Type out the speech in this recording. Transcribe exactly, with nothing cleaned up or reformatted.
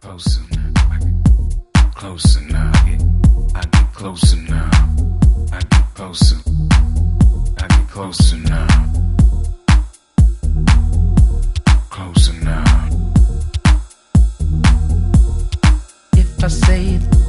closer now. I get closer now. I get, I get closer now. I get closer. I get closer now. Closer now. If I say it